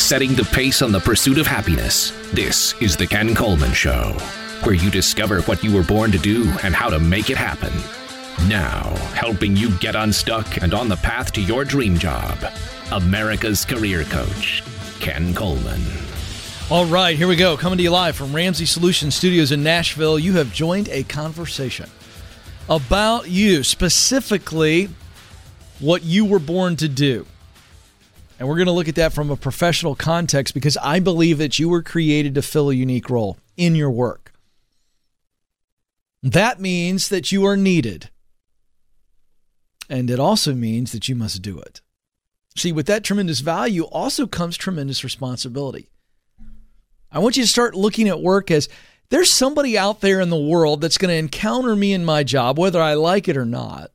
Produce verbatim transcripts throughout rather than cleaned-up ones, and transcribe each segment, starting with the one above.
setting the pace on the pursuit of happiness. This is The Ken Coleman Show, where you discover what you were born to do and how to make it happen. Now, helping you get unstuck and on the path to your dream job, America's career coach, Ken Coleman. All right, here we go. Coming to you live from Ramsey Solutions Studios in Nashville. You have joined a conversation about you, specifically what you were born to do. And we're going to look at that from a professional context because I believe that you were created to fill a unique role in your work. That means that you are needed. And it also means that you must do it. See, with that tremendous value also comes tremendous responsibility. I want you to start looking at work as there's somebody out there in the world that's going to encounter me in my job, whether I like it or not.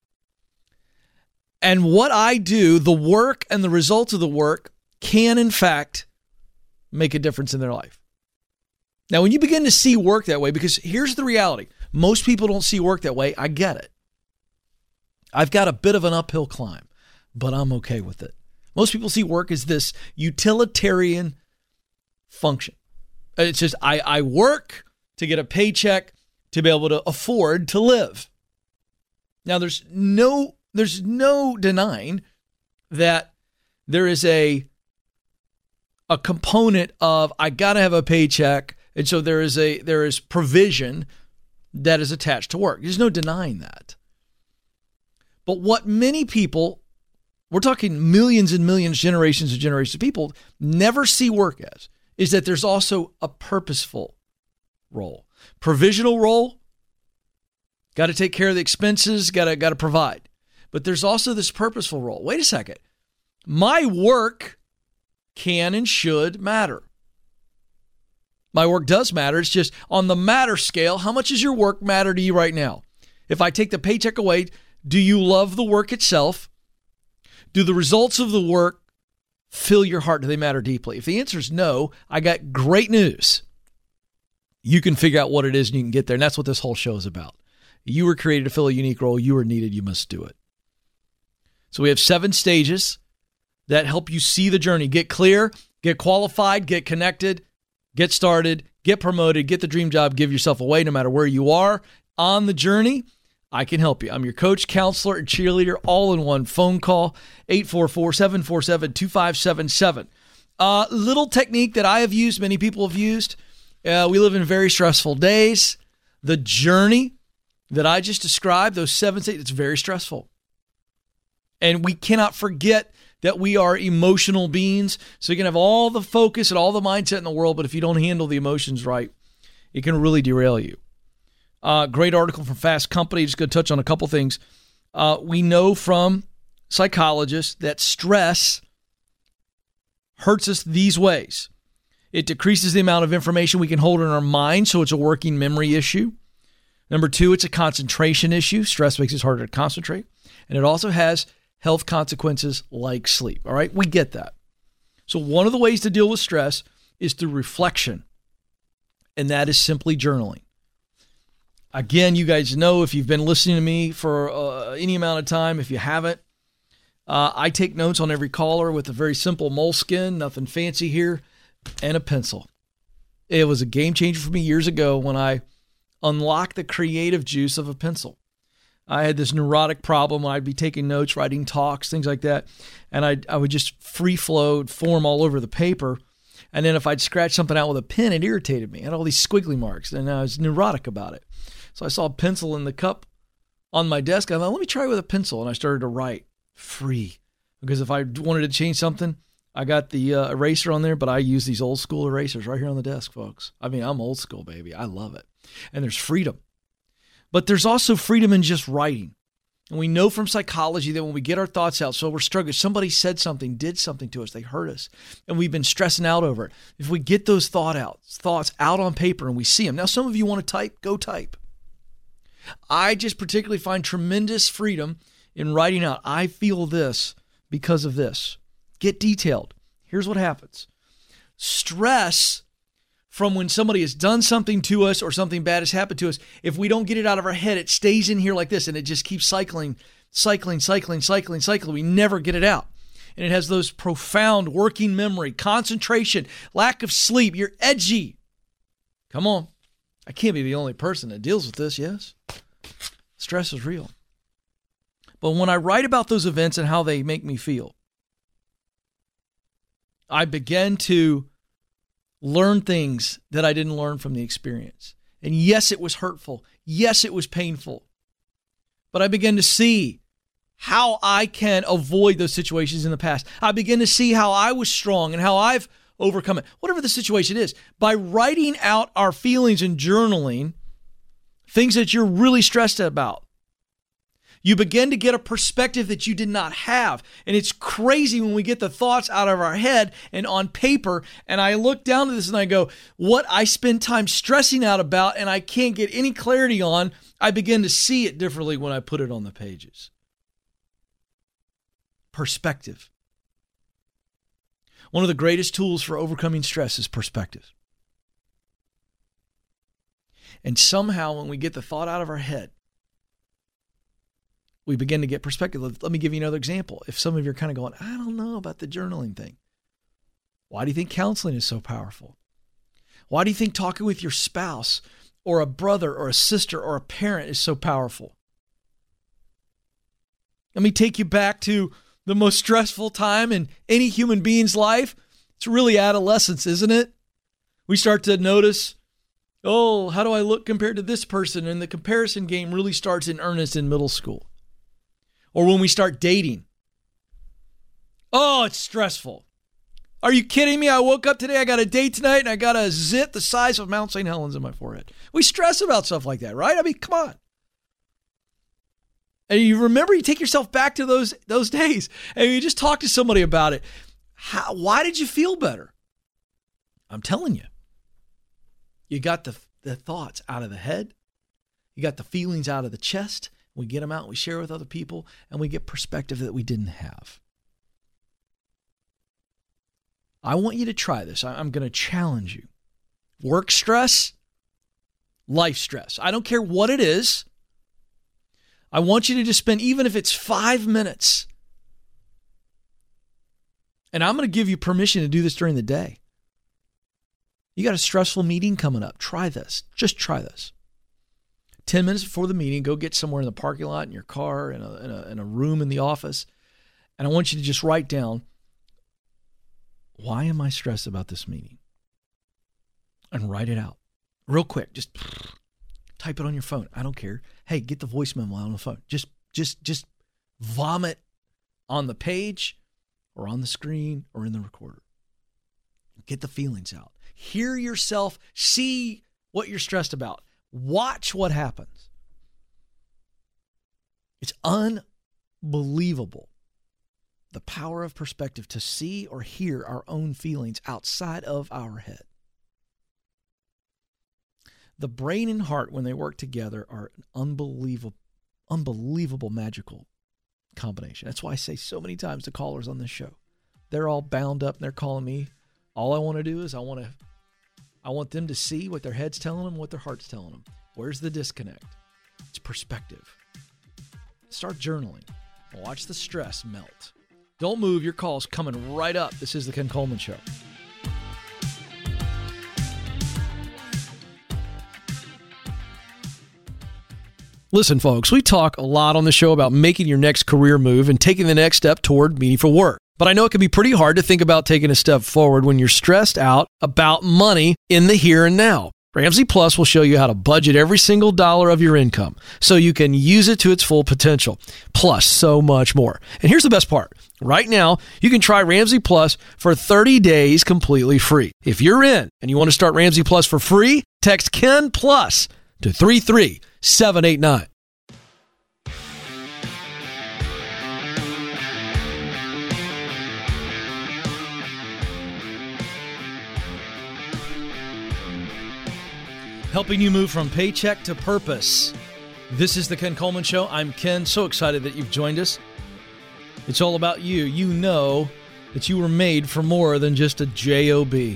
And what I do, the work and the results of the work can, in fact, make a difference in their life. Now, when you begin to see work that way, because here's the reality. Most people don't see work that way. I get it. I've got a bit of an uphill climb, but I'm okay with it. Most people see work as this utilitarian function. It's just, I, I work to get a paycheck to be able to afford to live. Now, there's no, there's no denying that there is a, a component of, I got to have a paycheck. And so there is a, there is provision that is attached to work. There's no denying that. But what many people, we're talking millions and millions, generations and generations of people, never see work as, is that there's also a purposeful role. Provisional role, got to take care of the expenses, got to got to provide. But there's also this purposeful role. Wait a second. My work can and should matter. My work does matter. It's just on the matter scale, how much does your work matter to you right now? If I take the paycheck away, do you love the work itself? Do the results of the work fill your heart? Do they matter deeply? If the answer is no, I got great news. You can figure out what it is and you can get there. And that's what this whole show is about. You were created to fill a unique role. You are needed. You must do it. So we have seven stages that help you see the journey. Get clear, get qualified, get connected, get started, get promoted, get the dream job, give yourself away no matter where you are on the journey. I can help you. I'm your coach, counselor, and cheerleader, all in one phone call, eight four four, seven four seven, two five seven seven. Uh, little technique that I have used, many people have used. Uh, we live in very stressful days. The journey that I just described, those seven stages, it's very stressful. And we cannot forget that we are emotional beings. So you can have all the focus and all the mindset in the world, but if you don't handle the emotions right, it can really derail you. Uh, great article from Fast Company. Just going to touch on a couple things. Uh, we know from psychologists that stress hurts us these ways. It decreases the amount of information we can hold in our mind, so it's a working memory issue. Number two, it's a concentration issue. Stress makes it harder to concentrate. And it also has health consequences like sleep. All right, we get that. So one of the ways to deal with stress is through reflection, and that is simply journaling. Again, you guys know if you've been listening to me for uh, any amount of time, if you haven't, uh, I take notes on every caller with a very simple moleskin, nothing fancy here, and a pencil. It was a game changer for me years ago when I unlocked the creative juice of a pencil. I had this neurotic problem when I'd be taking notes, writing talks, things like that, and I I would just free flow, form all over the paper. And then if I'd scratch something out with a pen, it irritated me. I had all these squiggly marks, and I was neurotic about it. So I saw a pencil in the cup on my desk. I thought, let me try with a pencil. And I started to write free. Because if I wanted to change something, I got the uh, eraser on there, but I use these old school erasers right here on the desk, folks. I mean, I'm old school, baby. I love it. And there's freedom. But there's also freedom in just writing. And we know from psychology that when we get our thoughts out, so we're struggling, somebody said something, did something to us, they hurt us, and we've been stressing out over it. If we get those thought out, thoughts out on paper and we see them. Now, some of you want to type, go type. I just particularly find tremendous freedom in writing out, I feel this because of this. Get detailed. Here's what happens. Stress from when somebody has done something to us or something bad has happened to us, if we don't get it out of our head, it stays in here like this and it just keeps cycling, cycling, cycling, cycling, cycling. We never get it out. and it has those profound working memory, concentration, lack of sleep. You're edgy. Come on. I can't be the only person that deals with this, yes? Stress is real. But when I write about those events and how they make me feel, I begin to learn things that I didn't learn from the experience. And yes, it was hurtful. Yes, it was painful. But I begin to see how I can avoid those situations in the past. I begin to see how I was strong and how I've overcome it, whatever the situation is. By writing out our feelings and journaling, things that you're really stressed about, you begin to get a perspective that you did not have. And it's crazy when we get the thoughts out of our head and on paper, and I look down to this and I go, what I spend time stressing out about and I can't get any clarity on, I begin to see it differently when I put it on the pages. Perspective. One of the greatest tools for overcoming stress is perspective. And somehow when we get the thought out of our head, we begin to get perspective. Let me give you another example. If some of you are kind of going, I don't know about the journaling thing. Why do you think counseling is so powerful? Why do you think talking with your spouse or a brother or a sister or a parent is so powerful? Let me take you back to the most stressful time in any human being's life. It's really adolescence, isn't it? We start to notice, oh, how do I look compared to this person? And the comparison game really starts in earnest in middle school. Or when we start dating. Oh, it's stressful. Are you kidding me? I woke up today, I got a date tonight, and I got a zit the size of Mount Saint Helens in my forehead. We stress about stuff like that, right? I mean, come on. And you remember, you take yourself back to those, those days, and you just talk to somebody about it. How, why did you feel better? I'm telling you. You got the, the thoughts out of the head. You got the feelings out of the chest. We get them out, we share with other people, and we get perspective that we didn't have. I want you to try this. I'm going to challenge you. Work stress, life stress. I don't care what it is. I want you to just spend, even if it's five minutes, and I'm going to give you permission to do this during the day. You got a stressful meeting coming up. Try this. Just try this. ten minutes before the meeting, go get somewhere in the parking lot, in your car, in a, in a, in a room in the office. And I want you to just write down, why am I stressed about this meeting? And write it out real quick. Just type it on your phone. I don't care. Hey, get the voice memo out on the phone. Just, just, just vomit on the page or on the screen or in the recorder. Get the feelings out. Hear yourself. See what you're stressed about. Watch what happens. It's unbelievable, the power of perspective to see or hear our own feelings outside of our head. The brain and heart, when they work together, are an unbelievable, unbelievable magical combination. That's why I say so many times to callers on this show, they're all bound up and they're calling me. All I want to do is I want to I want them to see what their head's telling them, what their heart's telling them. Where's the disconnect? It's perspective. Start journaling. Watch the stress melt. Don't move. Your call's coming right up. This is the Ken Coleman Show. Listen, folks, we talk a lot on the show about making your next career move and taking the next step toward meaningful work. But I know it can be pretty hard to think about taking a step forward when you're stressed out about money in the here and now. Ramsey Plus will show you how to budget every single dollar of your income so you can use it to its full potential, plus so much more. And here's the best part. Right now, you can try Ramsey Plus for thirty days completely free. If you're in and you want to start Ramsey Plus for free, text Ken Plus to three three seven eight nine. Helping you move from paycheck to purpose. This is the Ken Coleman Show. I'm Ken. So excited that you've joined us. It's all about you. You know that you were made for more than just a job. The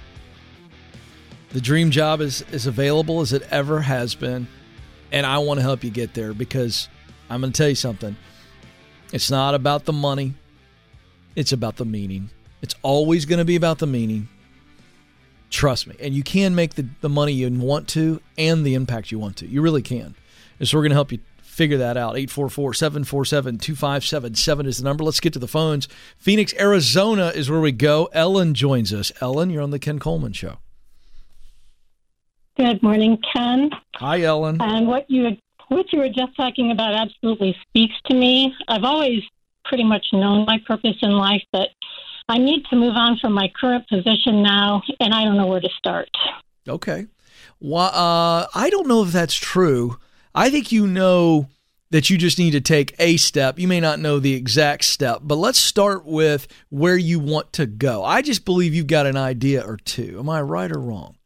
dream job is as available as it ever has been, and I want to help you get there because I'm going to tell you something. It's not about the money. It's about the meaning. It's always going to be about the meaning. Trust me. And you can make the, the money you want to and the impact you want to. You really can. And so we're going to help you figure that out. eight four four, seven four seven, two five seven seven is the number. Let's get to the phones. Phoenix, Arizona is where we go. Ellen joins us. Ellen, you're on the Ken Coleman Show. Good morning, Ken. Hi, Ellen. And what you what you were just talking about absolutely speaks to me. I've always pretty much known my purpose in life, but I need to move on from my current position now, and I don't know where to start. Okay. Well, uh, I don't know if that's true. I think you know that you just need to take a step. You may not know the exact step, but let's start with where you want to go. I just believe you've got an idea or two. Am I right or wrong?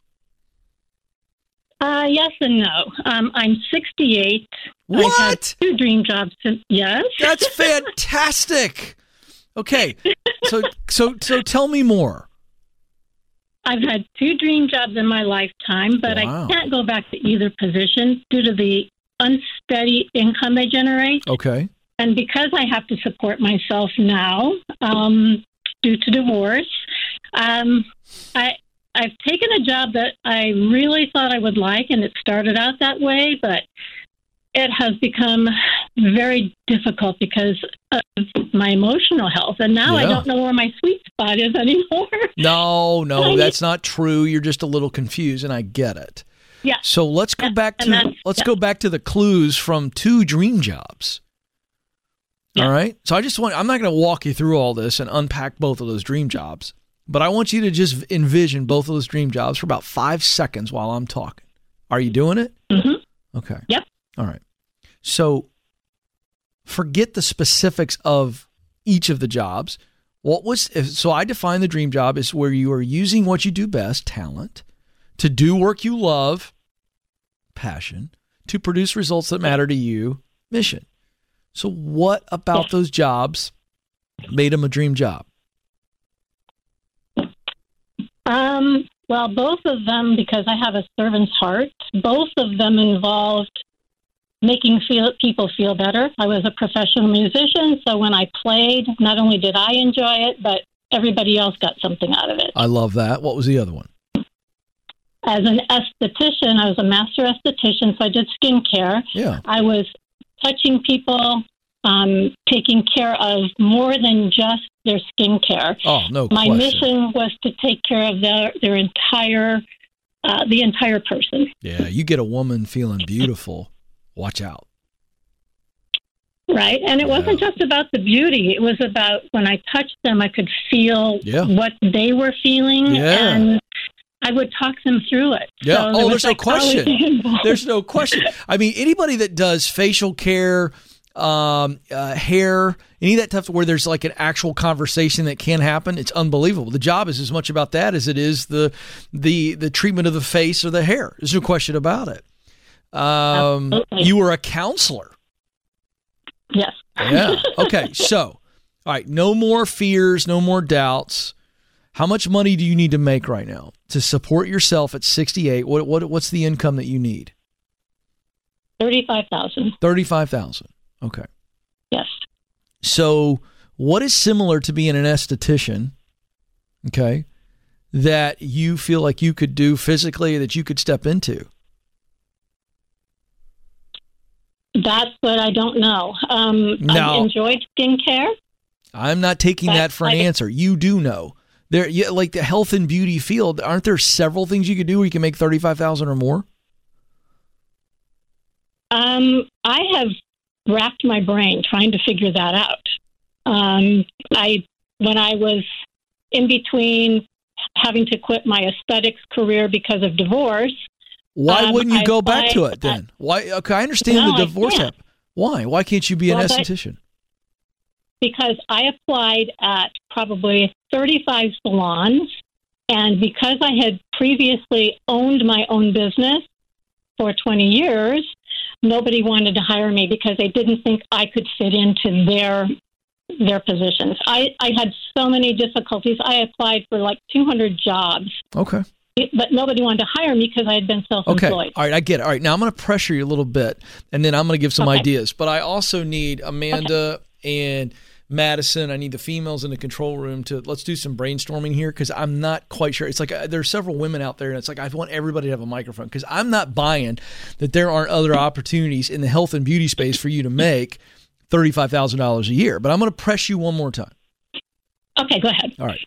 Uh, yes and no. Um, I'm sixty-eight. What? I've had two dream jobs since, yes. That's fantastic. Okay. So, so, so tell me more. I've had two dream jobs in my lifetime, but Wow. I can't go back to either position due to the unsteady income they generate. Okay. And because I have to support myself now, um, due to divorce, um, I, I've taken a job that I really thought I would like, and it started out that way, but it has become very difficult because of my emotional health. And now Yeah. I don't know where my sweet spot is anymore. No, no, that's not true. You're just a little confused, and I get it. Yeah. So let's go Yeah, back and to that's- let's yeah. go back to the clues from two dream jobs. Yeah. All right. So I just want I'm not going to walk you through all this and unpack both of those dream jobs, but I want you to just envision both of those dream jobs for about five seconds while I'm talking. Are you doing it? Mm-hmm. Okay. Yep. All right. So forget the specifics of each of the jobs. What was so I define the dream job as where you are using what you do best, talent, to do work you love, passion, to produce results that matter to you, mission. So what about Yes. those jobs made them a dream job? Um, well, both of them, because I have a servant's heart, both of them involved making feel, people feel better. I was a professional musician, so when I played, not only did I enjoy it, but everybody else got something out of it. I love that. What was the other one? As an esthetician, I was a master esthetician, so I did skincare. Yeah. I was touching people, um, taking care of more than just their skincare. Oh, no My question. mission was to take care of their, their entire, uh, the entire person. Yeah, you get a woman feeling beautiful, watch out. Right. And it Yeah. wasn't just about the beauty. It was about when I touched them, I could feel Yeah. what they were feeling. Yeah. And I would talk them through it. Yeah. So Oh, there was there's no question. psychology involved. There's no question. I mean, anybody that does facial care, um, uh, hair, any of that stuff where there's like an actual conversation that can happen, it's unbelievable. The job is as much about that as it is the the the treatment of the face or the hair. There's no question about it. Um, Absolutely. you were a counselor. Yes. Yeah. Okay. So, all right. No more fears. No more doubts. How much money do you need to make right now to support yourself at sixty-eight? What what what's the income that you need? thirty-five thousand. Thirty-five thousand. Okay. Yes. So, what is similar to being an esthetician? Okay, that you feel like you could do physically that you could step into? That's what I don't know. Um, No. I've enjoyed skincare. I'm not taking But that for an I- answer. You do know. There, yeah, like the health and beauty field, aren't there several things you could do where you can make thirty-five thousand or more? Um, I have racked my brain trying to figure that out. Um, I when I was in between having to quit my aesthetics career because of divorce. Why Um, wouldn't you I go back to applied- it then? Why? Okay, I understand No, the I divorce can't. happened. Why? Why can't you be an Well, but- esthetician? Because I applied at probably thirty-five salons, and because I had previously owned my own business for twenty years, nobody wanted to hire me because they didn't think I could fit into their their positions. I, I had so many difficulties. I applied for like two hundred jobs, Okay. but nobody wanted to hire me because I had been Okay. self-employed. All right. I get it. All right. Now I'm going to pressure you a little bit, and then I'm going to give some Okay. ideas. But I also need Amanda and Madison, I need the females in the control room to, let's do some brainstorming here, because I'm not quite sure. It's like uh, there's several women out there, and it's like I want everybody to have a microphone, because I'm not buying that there aren't other opportunities in the health and beauty space for you to make thirty-five thousand dollars a year. But I'm going to press you one more time. Okay, go ahead. All right.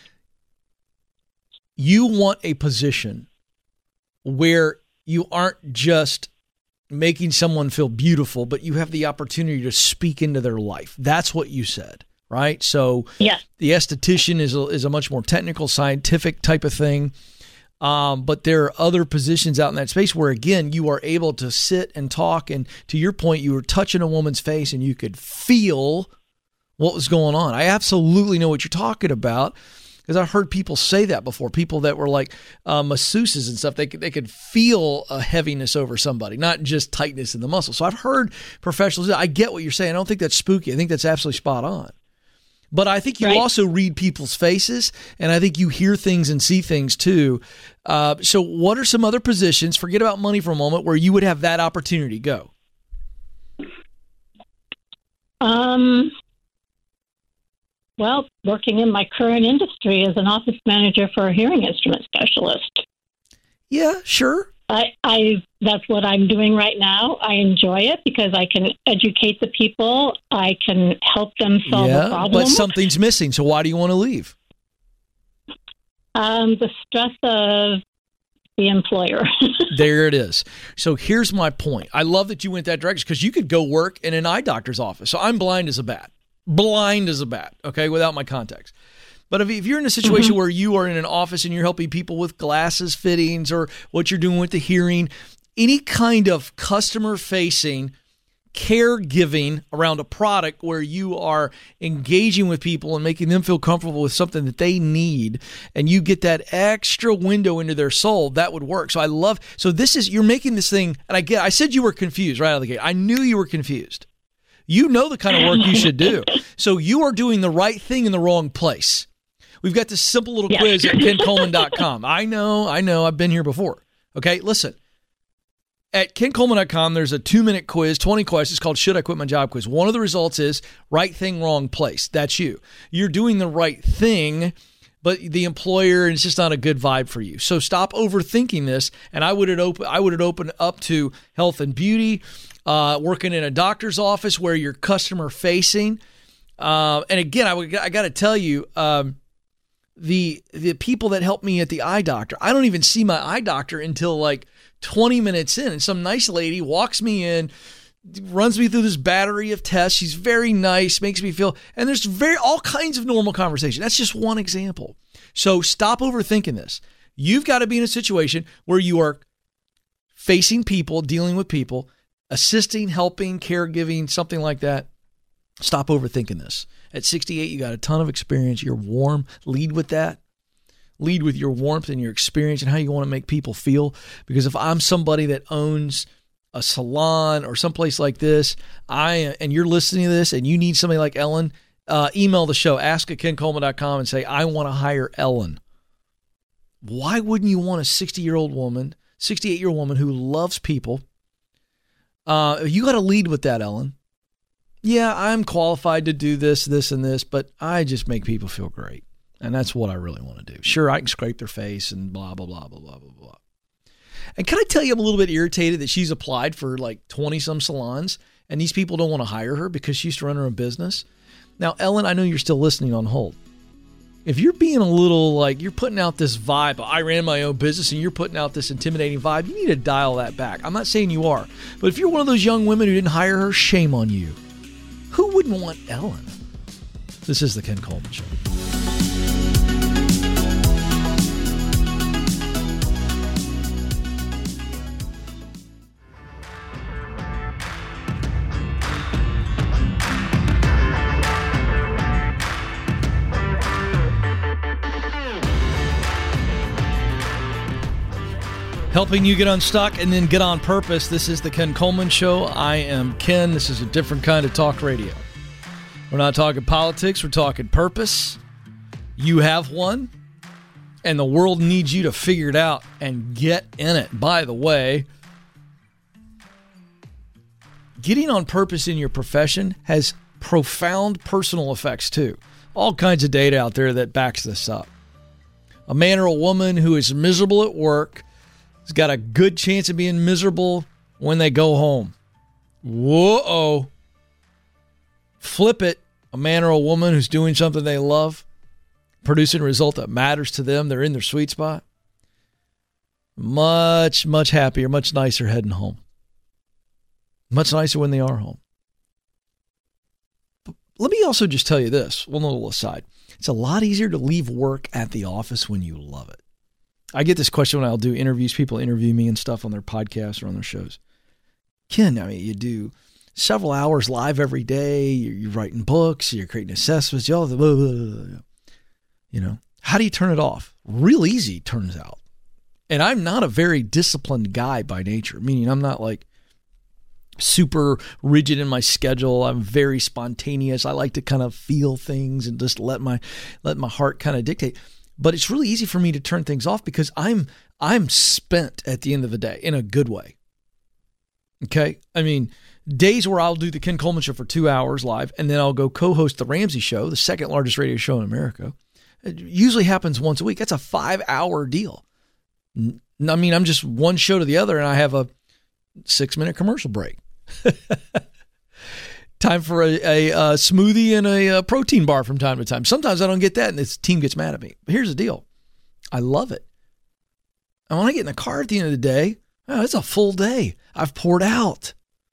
You want a position where you aren't just making someone feel beautiful, but you have the opportunity to speak into their life. That's what you said, right? So yeah. The esthetician is a, is a much more technical, scientific type of thing. Um, but there are other positions out in that space where, again, you are able to sit and talk. And to your point, you were touching a woman's face and you could feel what was going on. I absolutely know what you're talking about, because I've heard people say that before. People that were like uh, masseuses and stuff, they could, they could feel a heaviness over somebody, not just tightness in the muscle. So I've heard professionals. I get what you're saying. I don't think that's spooky. I think that's absolutely spot on. But I think you right. also read people's faces, and I think you hear things and see things too. Uh, so what are some other positions, forget about money for a moment, where you would have that opportunity? Go. Um. Well, working in my current industry as an office manager for a hearing instrument specialist. Yeah, sure. I, I that's what I'm doing right now. I enjoy it because I can educate the people. I can help them solve yeah, a problem. But something's missing. So why do you want to leave? Um, the stress of the employer. There it is. So here's my point. I love that you went that direction, because you could go work in an eye doctor's office. So I'm blind as a bat. Blind as a bat, okay, without my contacts. But if, if you're in a situation mm-hmm. where you are in an office and you're helping people with glasses fittings, or what you're doing with the hearing, any kind of customer-facing caregiving around a product where you are engaging with people and making them feel comfortable with something that they need, and you get that extra window into their soul, that would work. So I love, so this is, you're making this thing, and I get, I said you were confused right out of the gate. I knew you were confused. You know the kind of work you should do. So you are doing the right thing in the wrong place. We've got this simple little yeah. quiz at ken coleman dot com. I know, I know, I've been here before. Okay, listen. At ken coleman dot com, there's a two-minute quiz, twenty questions called Should I Quit My Job Quiz. One of the results is right thing, wrong place. That's you. You're doing the right thing, but the employer, and it's just not a good vibe for you. So stop overthinking this, and I would open I would open up to health and beauty, uh, working in a doctor's office where you're customer facing. Uh, and again, I, would, I got to tell you, um, the the people that help me at the eye doctor, I don't even see my eye doctor until like twenty minutes in, and some nice lady walks me in, runs me through this battery of tests. She's very nice, makes me feel, and there's very all kinds of normal conversation. That's just one example. So stop overthinking this. You've got to be in a situation where you are facing people, dealing with people, assisting, helping, caregiving, something like that. Stop overthinking this. At sixty-eight, you got a ton of experience. You're warm. Lead with that. Lead with your warmth and your experience and how you want to make people feel. Because if I'm somebody that owns a salon or someplace like this, I and you're listening to this and you need somebody like Ellen, uh, email the show, ask at ken coleman dot com and say, I want to hire Ellen. Why wouldn't you want a sixty-year-old woman, sixty-eight-year-old woman who loves people? Uh, you got to lead with that, Ellen. Yeah, I'm qualified to do this, this, and this, but I just make people feel great. And that's what I really want to do. Sure, I can scrape their face and blah, blah, blah, blah, blah, blah, blah. And can I tell you, I'm a little bit irritated that she's applied for like twenty-some salons, and these people don't want to hire her because she used to run her own business. Now, Ellen, I know you're still listening on hold. If you're being a little like, you're putting out this vibe, I ran my own business, and you're putting out this intimidating vibe, you need to dial that back. I'm not saying you are. But if you're one of those young women who didn't hire her, shame on you. Who wouldn't want Ellen? This is the Ken Coleman Show. Helping you get unstuck and then get on purpose. This is the Ken Coleman Show. I am Ken. This is a different kind of talk radio. We're not talking politics. We're talking purpose. You have one, and the world needs you to figure it out and get in it. By the way, getting on purpose in your profession has profound personal effects too. All kinds of data out there that backs this up. A man or a woman who is miserable at work has got a good chance of being miserable when they go home. Whoa. Flip it. A man or a woman who's doing something they love, producing a result that matters to them, they're in their sweet spot. Much, much happier, much nicer heading home. Much nicer when they are home. But let me also just tell you this, one little aside. It's a lot easier to leave work at the office when you love it. I get this question when I'll do interviews. People interview me and stuff on their podcasts or on their shows. Ken, I mean, you do several hours live every day. You're, you're writing books. You're creating assessments. Blah, blah, blah, blah. You know, how do you turn it off? Real easy, turns out. And I'm not a very disciplined guy by nature, meaning I'm not like super rigid in my schedule. I'm very spontaneous. I like to kind of feel things and just let my let my heart kind of dictate. But it's really easy for me to turn things off because I'm I'm spent at the end of the day in a good way. Okay? I mean, days where I'll do the Ken Coleman Show for two hours live, and then I'll go co-host the Ramsey Show, the second largest radio show in America. It usually happens once a week. That's a five-hour deal. I mean, I'm just one show to the other, and I have a six-minute commercial break. Time for a, a, a smoothie and a, a protein bar from time to time. Sometimes I don't get that, and this team gets mad at me. But here's the deal. I love it. And when I get in the car at the end of the day, oh, it's a full day. I've poured out.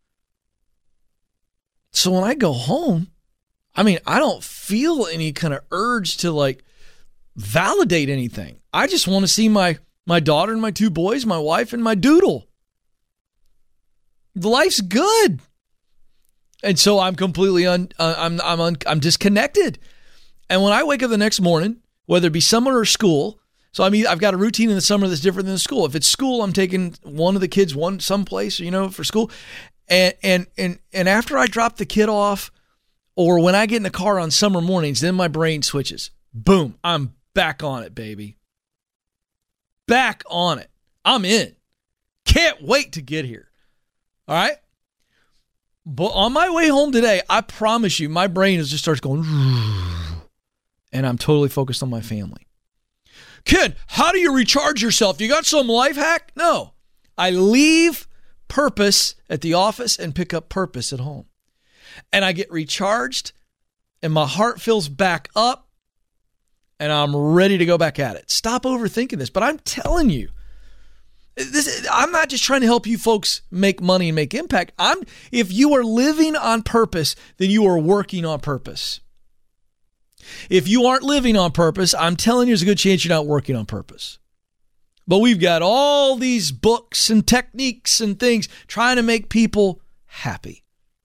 So when I go home, I mean, I don't feel any kind of urge to like validate anything. I just want to see my my daughter and my two boys, my wife and my doodle. The life's good. And so I'm completely un, uh, I'm I'm un, I'm disconnected. And when I wake up the next morning, whether it be summer or school, so I mean I've got a routine in the summer that's different than the school. If it's school, I'm taking one of the kids one someplace, you know, for school. And and and and after I drop the kid off, or when I get in the car on summer mornings, then my brain switches. Boom, I'm back on it, baby. Back on it. I'm in. Can't wait to get here. All right? But on my way home today, I promise you, my brain is just starts going, and I'm totally focused on my family. Ken, how do you recharge yourself? You got some life hack? No. I leave purpose at the office and pick up purpose at home. And I get recharged, and my heart fills back up, and I'm ready to go back at it. Stop overthinking this. But I'm telling you, this, I'm not just trying to help you folks make money and make impact. I'm if you are living on purpose, then you are working on purpose. If you aren't living on purpose, I'm telling you there's a good chance you're not working on purpose. But we've got all these books and techniques and things trying to make people happy.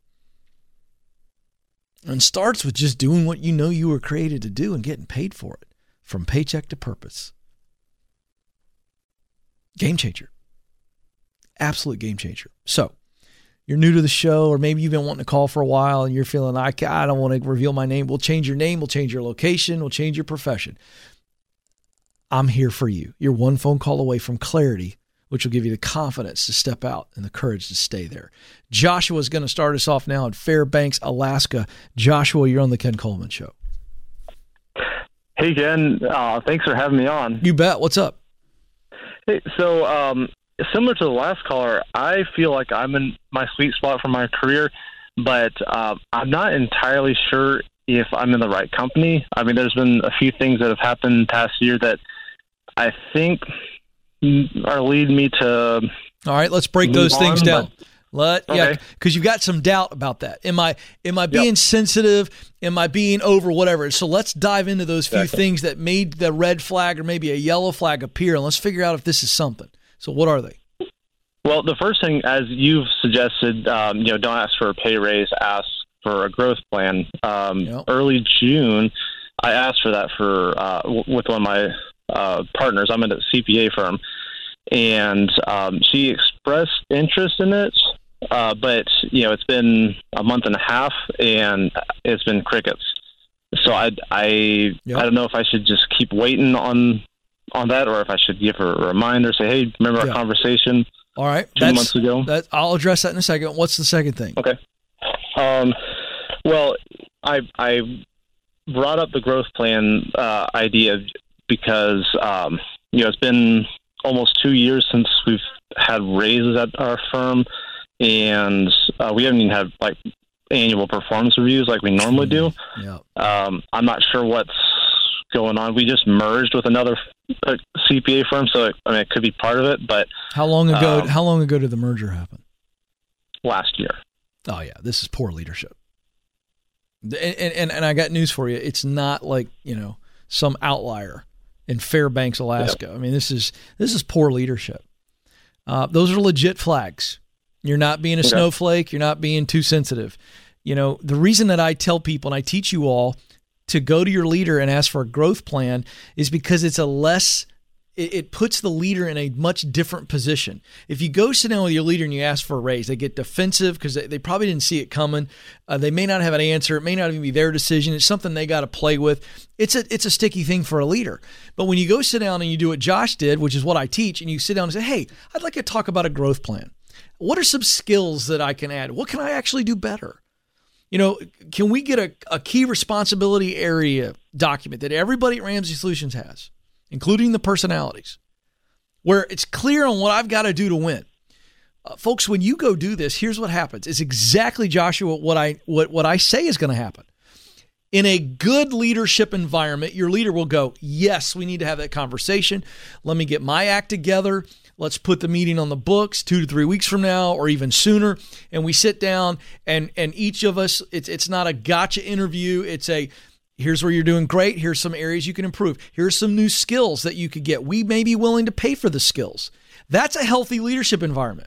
And starts with just doing what you know you were created to do and getting paid for it, from paycheck to purpose. Game changer. Absolute game changer. So, you're new to the show, or maybe you've been wanting to call for a while and you're feeling, I, I don't want to reveal my name. We'll change your name. We'll change your location. We'll change your profession. I'm here for you. You're one phone call away from clarity, which will give you the confidence to step out and the courage to stay there. Joshua is going to start us off now in Fairbanks, Alaska. Joshua, you're on the Ken Coleman Show. Hey, Ken. Uh, thanks for having me on. You bet. What's up? Hey, so um, similar to the last caller, I feel like I'm in my sweet spot for my career, but uh, I'm not entirely sure if I'm in the right company. I mean, there's been a few things that have happened past year that I think are leading me to. All right, let's break those things on, down. But, Let okay. yeah, because you've got some doubt about that. Am I am I being Yep. sensitive? Am I being over whatever? So let's dive into those few Exactly. things that made the red flag or maybe a yellow flag appear, and let's figure out if this is something. So what are they? Well, the first thing, as you've suggested, um, you know, don't ask for a pay raise, ask for a growth plan. Um, Yep. Early June, I asked for that for uh, w- with one of my uh, partners. I'm at a C P A firm, and um, she expressed interest in it. Uh, but, you know, it's been a month and a half, and it's been crickets. So I, I, Yep. I don't know if I should just keep waiting on on that, or if I should give her a reminder, say, hey, remember our Yeah. conversation All right, two months ago? That, I'll address that in a second. What's the second thing? Okay. Um, Well, I I brought up the growth plan uh, idea because um, you know it's been almost two years since we've had raises at our firm, and uh, we haven't even had like annual performance reviews like we normally do. Yeah. Um, I'm not sure what's going on. We just merged with another uh, C P A firm, so it, I mean, it could be part of it. But how long ago? Um, how long ago did the merger happen? Last year. Oh yeah, this is poor leadership. And, and and I got news for you. It's not like, you know, some outlier in Fairbanks, Alaska. Yep. I mean, this is this is poor leadership. Uh, those are legit flags. You're not being a okay. snowflake. You're not being too sensitive. You know, the reason that I tell people and I teach you all to go to your leader and ask for a growth plan is because it's a less, it, it puts the leader in a much different position. If you go sit down with your leader and you ask for a raise, they get defensive because they, they probably didn't see it coming. Uh, they may not have an answer. It may not even be their decision. It's something they got to play with. It's a, it's a sticky thing for a leader. But when you go sit down and you do what Josh did, which is what I teach, and you sit down and say, hey, I'd like to talk about a growth plan. What are some skills that I can add? What can I actually do better? You know, can we get a, a key responsibility area document that everybody at Ramsey Solutions has, including the personalities, where it's clear on what I've got to do to win? Uh, folks, when you go do this, here's what happens. It's exactly, Joshua, what I what, what I say is going to happen. In a good leadership environment, your leader will go, yes, we need to have that conversation. Let me get my act together. Let's put the meeting on the books two to three weeks from now or even sooner. And we sit down and and each of us, it's it's not a gotcha interview. It's a, here's where you're doing great. Here's some areas you can improve. Here's some new skills that you could get. We may be willing to pay for the skills. That's a healthy leadership environment.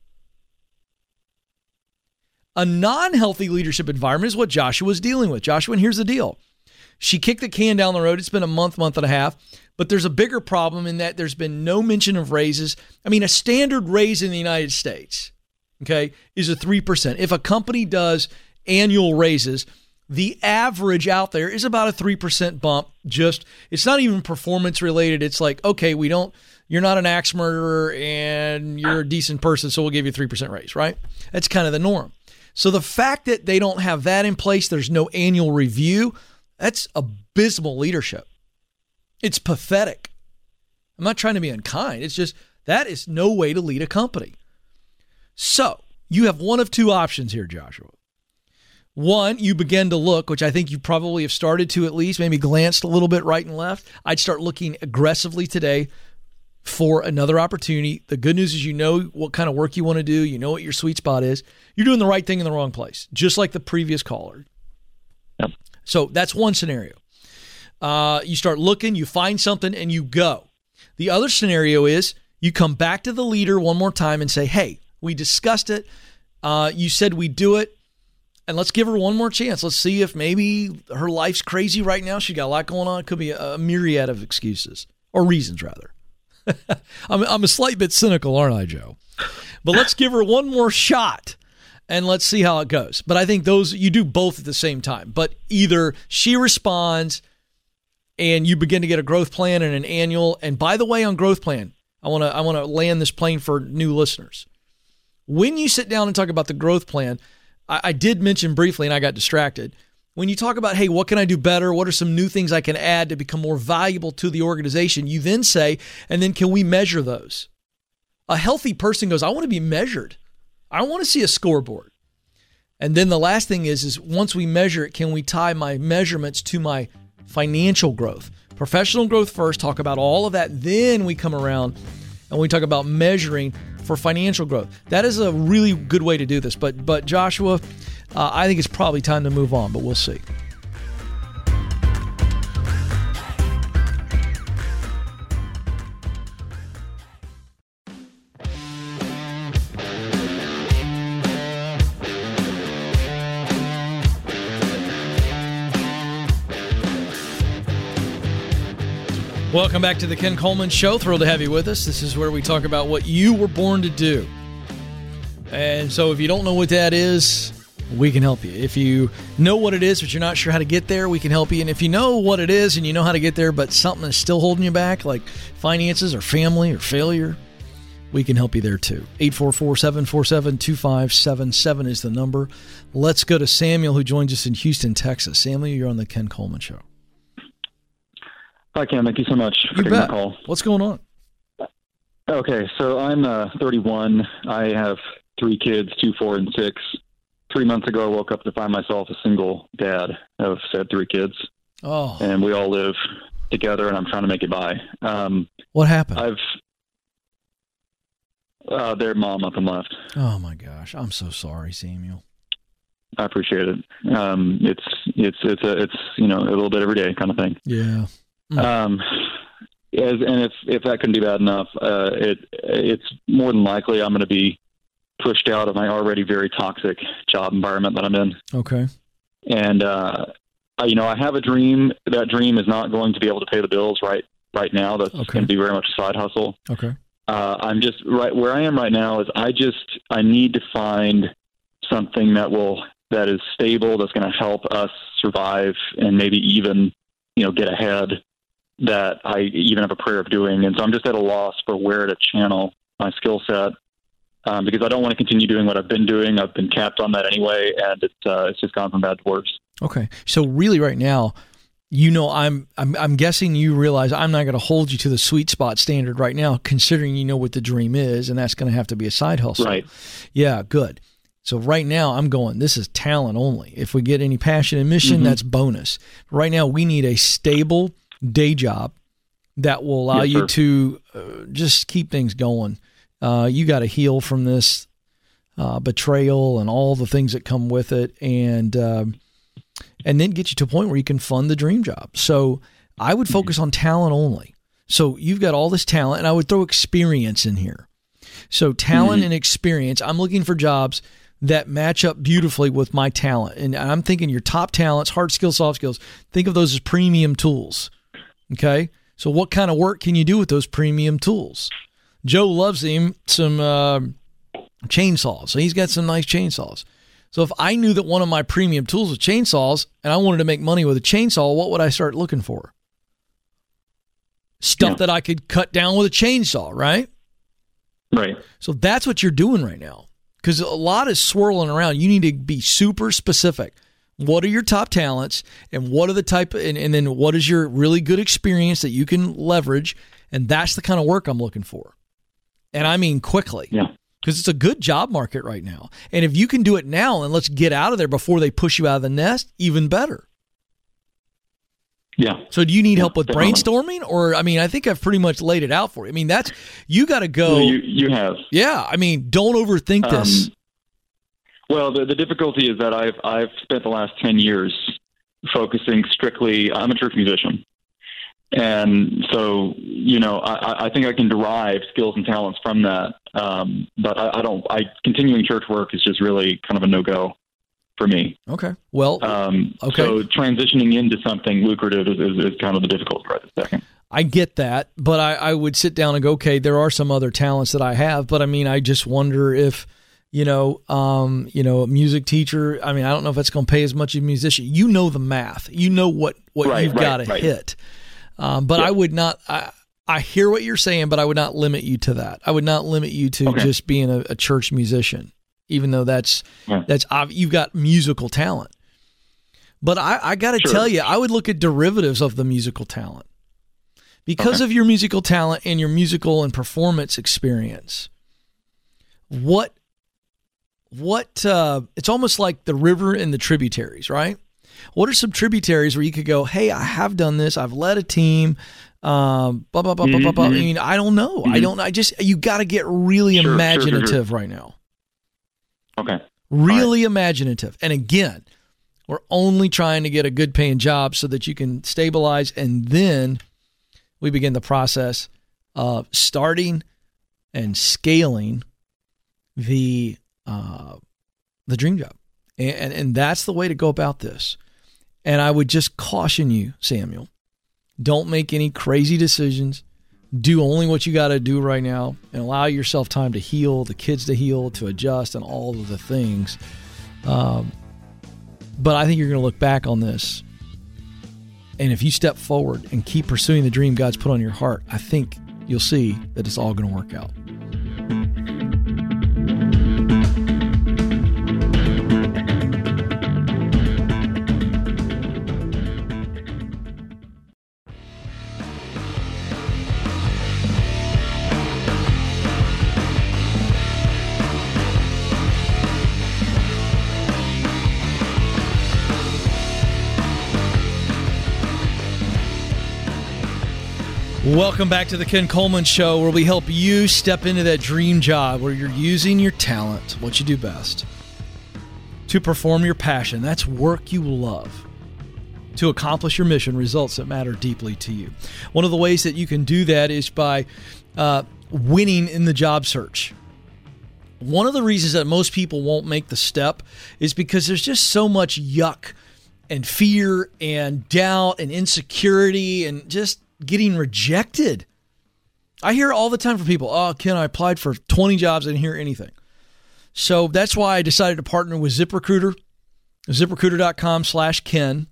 A non-healthy leadership environment is what Joshua was dealing with. Joshua, and here's the deal. She kicked the can down the road. It's been a month, month and a half. But there's a bigger problem in that there's been no mention of raises. I mean, a standard raise in the United States, okay, is a three percent. If a company does annual raises, the average out there is about a three percent bump. Just, it's not even performance related. It's like, okay, we don't, you're not an axe murderer and you're a decent person, so we'll give you a three percent raise, right? That's kind of the norm. So the fact that they don't have that in place, there's no annual review, that's abysmal leadership. It's pathetic. I'm not trying to be unkind. It's just that is no way to lead a company. So you have one of two options here, Joshua. One, you begin to look, which I think you probably have started to at least, maybe glanced a little bit right and left. I'd start looking aggressively today for another opportunity. The good news is you know what kind of work you want to do. You know what your sweet spot is. You're doing the right thing in the wrong place, just like the previous caller. Yep. So that's one scenario. Uh, you start looking, you find something, and you go. The other scenario is you come back to the leader one more time and say, hey, we discussed it. Uh, you said we do it, and let's give her one more chance. Let's see if maybe her life's crazy right now. She got a lot going on. It could be a, a myriad of excuses, or reasons, rather. I'm, I'm a slight bit cynical, aren't I, Joe? But let's give her one more shot. And let's see how it goes. But I think those, you do both at the same time. But either she responds and you begin to get a growth plan and an annual. And by the way, on growth plan, I want to I want to land this plane for new listeners. When you sit down and talk about the growth plan, I, I did mention briefly, and I got distracted. When you talk about, hey, what can I do better? What are some new things I can add to become more valuable to the organization? You then say, and then can we measure those? A healthy person goes, I want to be measured. I want to see a scoreboard. And then the last thing is, is once we measure it, can we tie my measurements to my financial growth? Professional growth first, talk about all of that. Then we come around and we talk about measuring for financial growth. That is a really good way to do this. But, but Joshua, uh, I think it's probably time to move on, but we'll see. Welcome back to the Ken Coleman Show. Thrilled to have you with us. This is where we talk about what you were born to do. And so if you don't know what that is, we can help you. If you know what it is, but you're not sure how to get there, we can help you. And if you know what it is and you know how to get there, but something is still holding you back, like finances or family or failure, we can help you there too. eight four four, seven four seven, two five seven seven is the number. Let's go to Samuel, who joins us in Houston, Texas. Samuel, you're on the Ken Coleman Show. Hi, Ken. Thank you so much for you taking bet. the call. What's going on? Okay, so I'm uh, thirty-one. I have three kids, two, four, and six. Three months ago, I woke up to find myself a single dad of said three kids. Oh. And we all live together, and I'm trying to make it by. Um, what happened? I've Uh, their mom up and left. Oh my gosh, I'm so sorry, Samuel. I appreciate it. Um, it's it's it's a it's you know a little bit every day kind of thing. Yeah. Mm. Um, as, and if if that couldn't be bad enough, uh, it it's more than likely I'm going to be pushed out of my already very toxic job environment that I'm in. Okay. And uh, I, you know I have a dream. That dream is not going to be able to pay the bills right right now. That's okay. going to be very much a side hustle. Okay. Uh, I'm just right where I am right now is I just, I need to find something that will, that is stable, that's going to help us survive and maybe even, you know, get ahead that I even have a prayer of doing. And so I'm just at a loss for where to channel my skill set um, because I don't want to continue doing what I've been doing. I've been capped on that anyway. And it's, uh, it's just gone from bad to worse. Okay. So really right now, you know, I'm, I'm I'm guessing you realize I'm not going to hold you to the sweet spot standard right now, considering you know what the dream is, and that's going to have to be a side hustle. Right. Yeah, good. So right now I'm going, this is talent only. If we get any passion and mission, mm-hmm. that's bonus. Right now we need a stable day job that will allow yes, you sir. to uh, just keep things going. Uh, you got to heal from this uh, betrayal and all the things that come with it, and um, and then get you to a point where you can fund the dream job. So I would focus on talent only. So you've got all this talent, and I would throw experience in here. So talent mm-hmm. and experience, I'm looking for jobs that match up beautifully with my talent. And I'm thinking your top talents, hard skills, soft skills, think of those as premium tools. Okay? So what kind of work can you do with those premium tools? Joe loves him some uh, chainsaws. So he's got some nice chainsaws. So if I knew that one of my premium tools was chainsaws and I wanted to make money with a chainsaw, what would I start looking for? Stuff yeah. that I could cut down with a chainsaw, right? Right. So that's what you're doing right now, because a lot is swirling around. You need to be super specific. What are your top talents, and what are the type, and, and then what is your really good experience that you can leverage? And that's the kind of work I'm looking for. And I mean quickly. Yeah. Because it's a good job market right now. And if you can do it now and let's get out of there before they push you out of the nest, even better. Yeah. So do you need yeah, help with definitely. brainstorming? Or, I mean, I think I've pretty much laid it out for you. I mean, that's, you got to go. No, you, you have. Yeah. I mean, don't overthink this. Um, well, the, the difficulty is that I've, I've spent the last ten years focusing strictly, I'm a church musician. And so, you know, I, I think I can derive skills and talents from that. Um, but I, I don't, I continuing church work is just really kind of a no-go for me. Okay. Well, um, okay. So transitioning into something lucrative is, is, is kind of the difficulty right this second. I get that, but I, I would sit down and go, okay, there are some other talents that I have, but I mean, I just wonder if, you know, um, you know, a music teacher, I mean, I don't know if that's going to pay as much as a musician. You know the math. You know what, what right, you've right, got to right. hit. Um, but yeah. I would not, I, I hear what you're saying, but I would not limit you to that. I would not limit you to okay. just being a, a church musician, even though that's, yeah. that's, you've got musical talent. But I, I got to sure. tell you, I would look at derivatives of the musical talent. Because okay. of your musical talent and your musical and performance experience, what, what, uh, it's almost like the river and the tributaries, right? What are some tributaries where you could go, hey, I have done this. I've led a team. Um, blah, blah, blah, blah, blah, blah. I mean, I don't know. Mm-hmm. I don't, I just, you got to get really sure, imaginative sure, sure, sure. right now. Okay. Really right. imaginative. And again, we're only trying to get a good paying job so that you can stabilize. And then we begin the process of starting and scaling the, uh, the dream job. And, and, and that's the way to go about this. And I would just caution you, Samuel, don't make any crazy decisions. Do only what you got to do right now and allow yourself time to heal, the kids to heal, to adjust, and all of the things. Um, but I think you're going to look back on this. And if you step forward and keep pursuing the dream God's put on your heart, I think you'll see that it's all going to work out. Welcome back to the Ken Coleman Show, where we help you step into that dream job where you're using your talent, what you do best, to perform your passion. That's work you love, to accomplish your mission, results that matter deeply to you. One of the ways that you can do that is by uh, winning in the job search. One of the reasons that most people won't make the step is because there's just so much yuck and fear and doubt and insecurity and just getting rejected. I hear all the time from people, oh, Ken, I applied for twenty jobs, I didn't hear anything. So that's why I decided to partner with ZipRecruiter, ZipRecruiter.com slash Ken.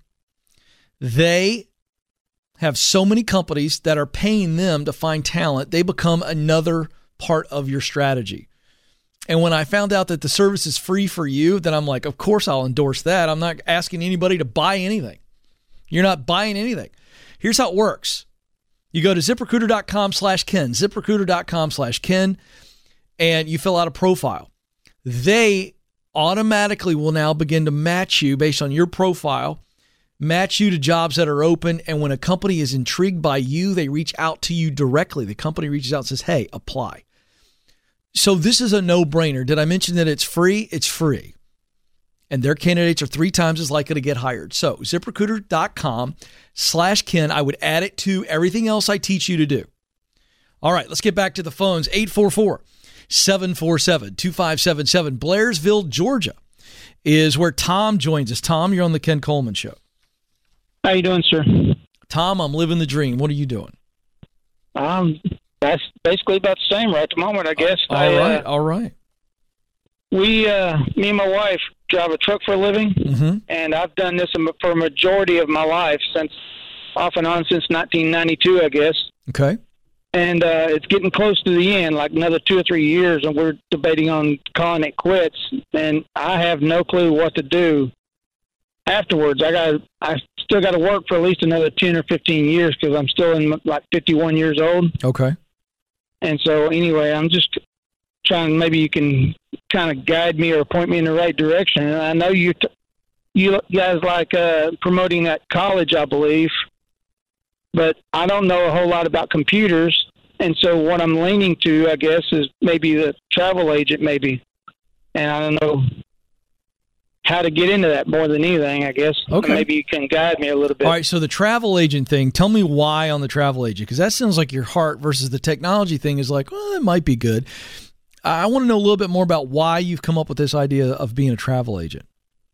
They have so many companies that are paying them to find talent, they become another part of your strategy. And when I found out that the service is free for you, then I'm like, of course I'll endorse that. I'm not asking anybody to buy anything. You're not buying anything. Here's how it works. You go to ZipRecruiter.com slash Ken, ZipRecruiter.com slash Ken, and you fill out a profile. They automatically will now begin to match you based on your profile, match you to jobs that are open, and when a company is intrigued by you, they reach out to you directly. The company reaches out and says, hey, apply. So this is a no-brainer. Did I mention that it's free? It's free. And their candidates are three times as likely to get hired. So ZipRecruiter.com slash Ken. I would add it to everything else I teach you to do. All right, let's get back to the phones. eight four four, seven four seven, two five seven seven. Blairsville, Georgia is where Tom joins us. Tom, you're on the Ken Coleman Show. How you doing, sir? Tom, I'm living the dream. What are you doing? Um, that's basically about the same right at the moment, I guess. All I, right, uh, all right. We, uh, me and my wife, drive a truck for a living, mm-hmm. and I've done this for a majority of my life, since off and on since nineteen ninety-two, I guess. Okay. And uh, it's getting close to the end, like another two or three years, and we're debating on calling it quits. And I have no clue what to do afterwards. I got, I still got to work for at least another ten or fifteen years because I'm still in like fifty-one years old. Okay. And so anyway, I'm just trying, maybe you can kind of guide me or point me in the right direction. And I know you, t- you guys like uh, promoting that college, I believe, but I don't know a whole lot about computers. And so what I'm leaning to, I guess, is maybe the travel agent, maybe. And I don't know how to get into that more than anything, I guess. Okay. Maybe you can guide me a little bit. All right, so the travel agent thing, tell me why on the travel agent, because that sounds like your heart versus the technology thing is like, well, it might be good. I want to know a little bit more about why you've come up with this idea of being a travel agent.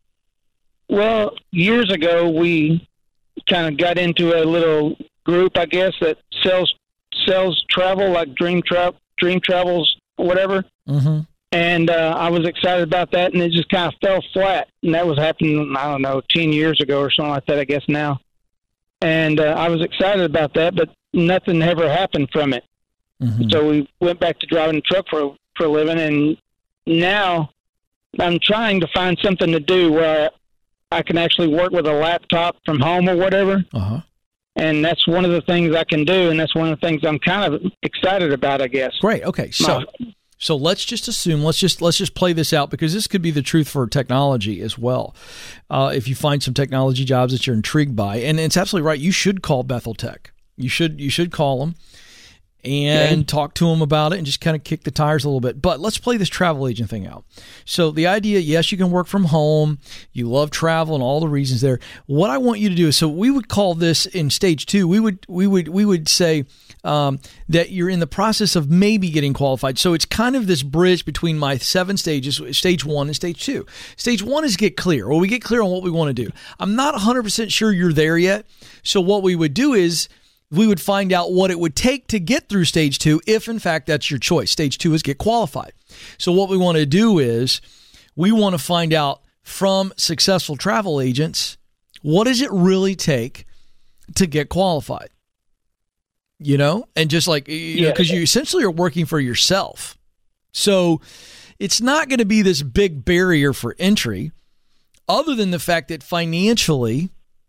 Well, years ago, we kind of got into a little group, I guess, that sells sells travel, like Dream, Tra- Dream Travels, whatever. Mm-hmm. And uh, I was excited about that, and it just kind of fell flat. And that was happening, I don't know, ten years ago or something like that, I guess now. And uh, I was excited about that, but nothing ever happened from it. Mm-hmm. So we went back to driving a truck for, for a living, and now I'm trying to find something to do where I can actually work with a laptop from home or whatever. Uh-huh. And that's one of the things I can do, and that's one of the things I'm kind of excited about, I guess. Great. Okay. So My, so let's just assume, let's just let's just play this out, because this could be the truth for technology as well. Uh, if you find some technology jobs that you're intrigued by, and it's absolutely right, you should call Bethel Tech. You should you should call them and okay. talk to them about it and just kind of kick the tires a little bit. But let's play this travel agent thing out. So the idea, yes, you can work from home. You love travel and all the reasons there. What I want you to do is, so we would call this in stage two, we would we would we would say um, that you're in the process of maybe getting qualified. So it's kind of this bridge between my seven stages, stage one and stage two. Stage one is get clear. Well, we get clear on what we want to do. I'm not one hundred percent sure you're there yet. So what we would do is we would find out what it would take to get through stage two, if in fact that's your choice. Stage two is get qualified. So what we want to do is we want to find out from successful travel agents, what does it really take to get qualified? You know, and just like, you yeah. know, because you essentially are working for yourself. So it's not going to be this big barrier for entry, other than the fact that financially,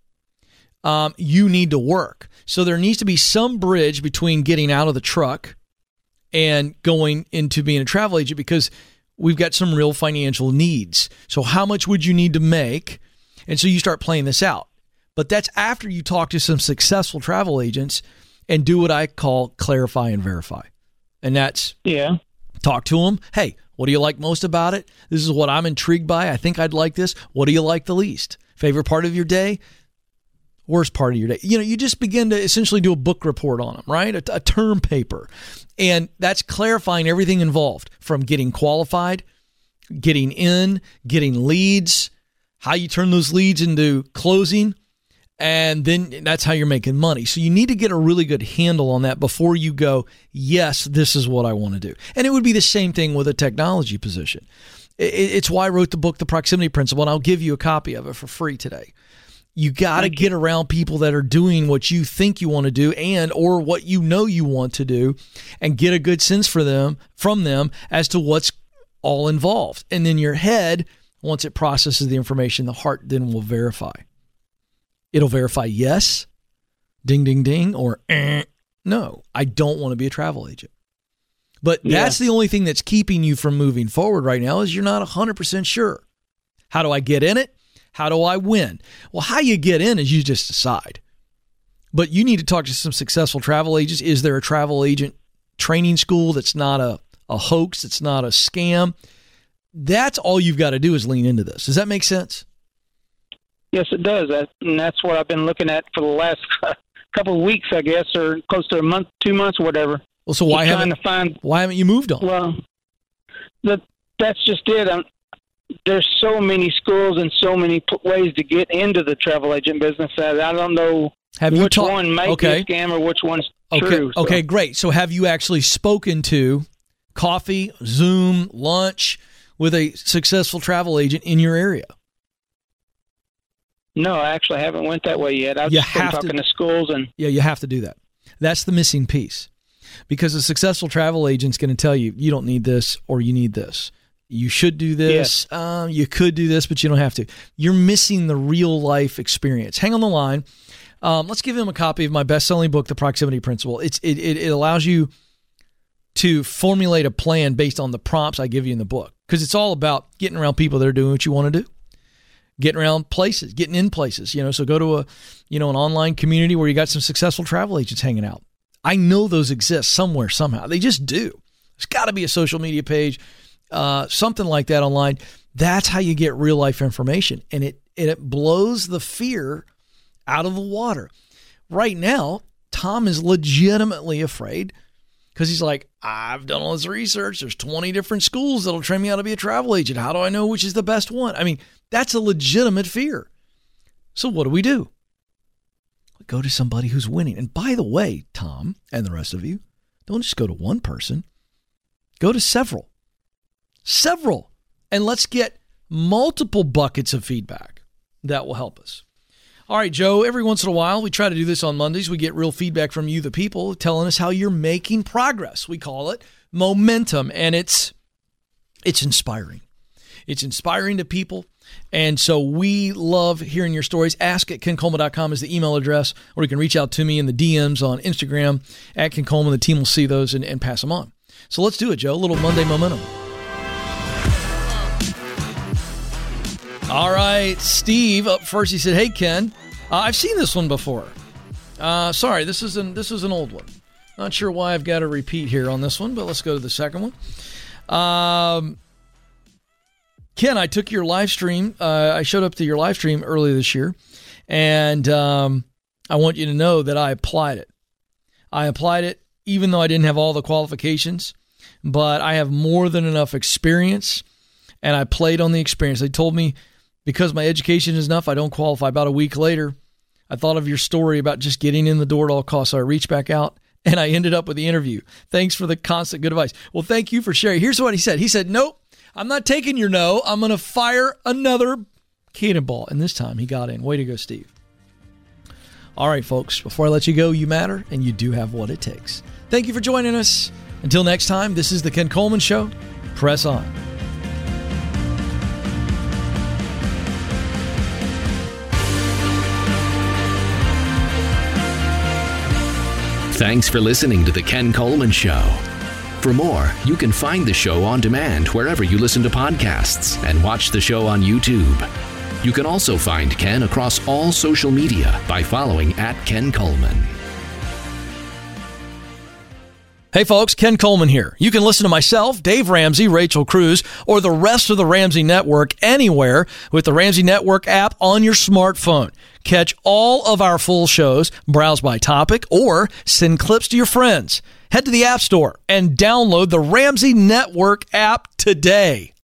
um, you need to work. So there needs to be some bridge between getting out of the truck and going into being a travel agent, because we've got some real financial needs. So how much would you need to make? And so you start playing this out. But that's after you talk to some successful travel agents and do what I call clarify and verify. And that's Yeah. talk to them. Hey, what do you like most about it? This is what I'm intrigued by. I think I'd like this. What do you like the least? Favorite part of your day? Worst part of your day? You know, you just begin to essentially do a book report on them, right? A, a term paper. And that's clarifying everything involved, from getting qualified, getting in, getting leads, how you turn those leads into closing, and then that's how you're making money. So you need to get a really good handle on that before you go, yes, this is what I want to do. And it would be the same thing with a technology position. It's why I wrote the book, The Proximity Principle, and I'll give you a copy of it for free today. You got to get around people that are doing what you think you want to do and or what you know you want to do, and get a good sense for them from them as to what's all involved. And then your head, once it processes the information, the heart then will verify. It'll verify yes, ding, ding, ding, or eh, no, I don't want to be a travel agent. But Yeah. that's the only thing that's keeping you from moving forward right now, is you're not one hundred percent sure. How do I get in it? How do I win? Well, how you get in is you just decide. But you need to talk to some successful travel agents. Is there a travel agent training school that's not a, a hoax, it's not a scam? That's all you've got to do is lean into this. Does that make sense? Yes, it does. That, and that's what I've been looking at for the last couple of weeks, I guess, or close to a month, two months, or whatever. Well, so why Keep haven't trying to find? why haven't you moved on? Well, that that's just it. I'm, there's so many schools and so many p- ways to get into the travel agent business that I don't know Have you which ta- one might okay. be a scam or which one's Okay, true. so. okay, great. So have you actually spoken to coffee, Zoom, lunch with a successful travel agent in your area? No, I actually haven't went that way yet. I've You just been have to- talking to schools and Yeah, you have to do that. That's the missing piece. Because a successful travel agent's going to tell you, you don't need this or you need this. You should do this. Um, you could do this, but you don't have to. You're missing the real life experience. Hang on the line. Um, let's give him a copy of my best-selling book, The Proximity Principle. It's it, it it allows you to formulate a plan based on the prompts I give you in the book, because it's all about getting around people that are doing what you want to do, getting around places, getting in places. You know, so go to a you know an online community where you got some successful travel agents hanging out. I know those exist somewhere, somehow. They just do. There's got to be a social media page, uh, something like that online. That's how you get real life information, and it and it blows the fear out of the water. Right now, Tom is legitimately afraid because he's like, I've done all this research. There's twenty different schools that'll train me how to be a travel agent. How do I know which is the best one? I mean, that's a legitimate fear. So what do we do? We go to somebody who's winning. And by the way, Tom and the rest of you, don't just go to one person. Go to several. Several. And let's get multiple buckets of feedback. That will help us. All right, Joe, every once in a while, we try to do this on Mondays. We get real feedback from you, the people, telling us how you're making progress. We call it momentum, and it's it's inspiring. It's inspiring to people, and so we love hearing your stories. Ask at ken coleman dot com is the email address, or you can reach out to me in the D Ms on Instagram, at Ken Coleman. The team will see those and, and pass them on. So let's do it, Joe. A little Monday momentum. All right, Steve up first. He said, "Hey Ken, uh, I've seen this one before. Uh, sorry, this is an this is an old one. Not sure why I've got to repeat here on this one, but let's go to the second one." Um, Ken, I took your live stream. Uh, I showed up to your live stream earlier this year, and um, I want you to know that I applied it. I applied it even though I didn't have all the qualifications, but I have more than enough experience, and I played on the experience. They told me, because my education is enough, I don't qualify. About a week later, I thought of your story about just getting in the door at all costs. So I reached back out, and I ended up with the interview. Thanks for the constant good advice. Well, thank you for sharing. Here's what he said. He said, nope, I'm not taking your no. I'm going to fire another cannonball. And this time he got in. Way to go, Steve. All right, folks, before I let you go, you matter, and you do have what it takes. Thank you for joining us. Until next time, this is The Ken Coleman Show. Press on. Thanks for listening to The Ken Coleman Show. For more, you can find the show on demand wherever you listen to podcasts and watch the show on YouTube. You can also find Ken across all social media by following at Ken Coleman. Hey folks, Ken Coleman here. You can listen to myself, Dave Ramsey, Rachel Cruz, or the rest of the Ramsey Network anywhere with the Ramsey Network app on your smartphone. Catch all of our full shows, browse by topic, or send clips to your friends. Head to the App Store and download the Ramsey Network app today.